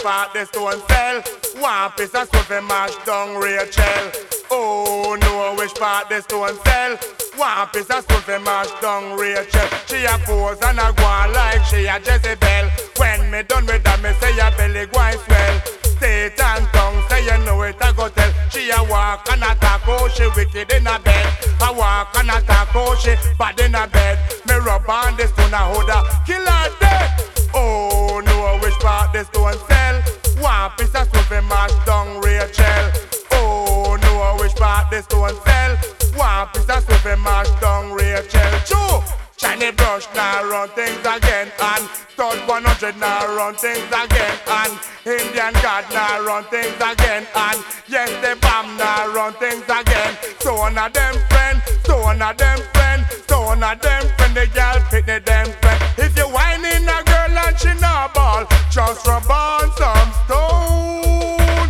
part the stone sell. One piece of stone for mash down Rachel. Oh, no, which part the stone sell. One piece of stone for mash down Rachel. She a pose and a go on like she a Jezebel. When me done with that, me say your belly go and swell. State and tongue, say you know it a go tell. She a walk and a talk, oh she wicked in a bed. I walk and a talk, oh she bad in a bed. Me rub on the stone a hold her, kill her dead. Oh no, which part the stone sell? One piece of stone for mash down Rachel. Oh no, which part the stone sell? One piece of stone for mash down Rachel. True. Shiny brush now run things again, and Stud 100 now run things again, and Indian God now run things again, and yes the bomb now run things again. So one of them friend, so one of them friend, so one of them friend, the girl pick the them friend. If you whining a girl and she no ball, just rub on some stone.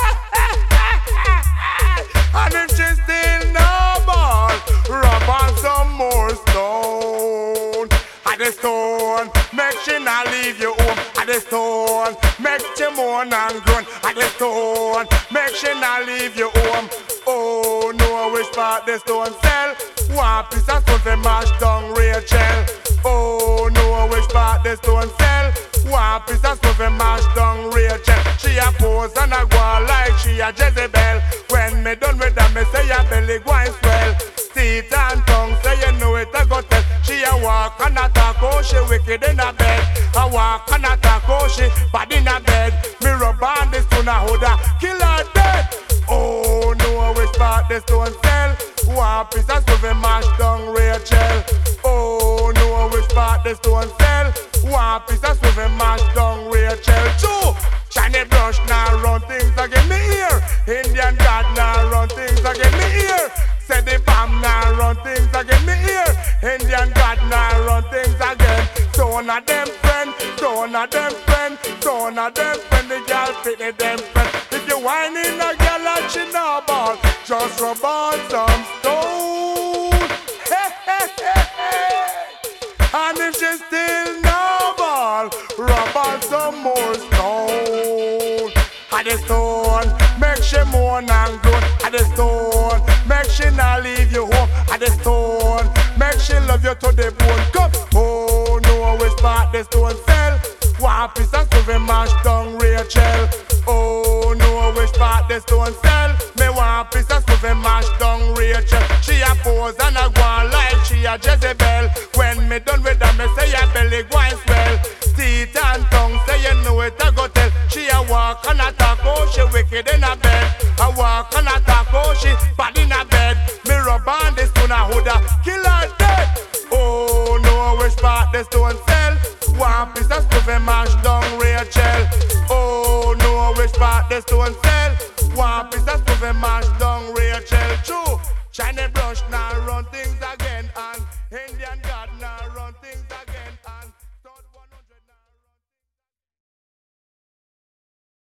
And if she still no ball, rub on some more stone. At the stone, make she not leave you home. At the stone, make she moan and groan. At the stone, make she not leave you home. Oh no, which part the stone sell? One piece of stone for mash down Rachel. Oh no, which part the stone sell? One piece of stone for mash down Rachel. She a pose and a go on like she a Jezebel. When me done with that, me say your belly go and swell. Teeth and tongue, say you know it a go tell. She a walk and a talk, oh she wicked in a bed. A walk and a talk, oh she bad in a bed. Me rub on the stone a hold her, kill her dead. Oh no, which part the stone sell? One piece of stone for mash down Rachel. Oh no, which part the stone sell? One piece of stone for mash down Rachel. Two. Shiny brush now run things again, me here. Indian God now run things again, me here. Say the bomb now run things again, me here. Indian God now run things again. So one of them friend, so one of them friend, so one of them friend, the girl fit the them friend. If you whining a girl and she no ball, just rub on some stone. And if she still no ball, rub on some more stone. At the stone, make she moan and groan. At the stone, make she not leave you home. At the stone, make she love you to the bone. Come, oh no, which part the stone sell? One piece of stone for mash down Rachel. Oh no, which part the stone sell? Me one piece of stone for mash down Rachel. She a pose and a go on like she a Jezebel. When me done with her, me say your belly go and swell. Teeth and tongue, say you know it a go tell. She a walk and a talk, oh she wicked in a bed. A walk and a talk, oh she bad in a bed. Me rub on the stone a hold her, kill her dead. Oh no, which part the stone sell? One piece of stone for mash down Rachel. Oh no, which part the stone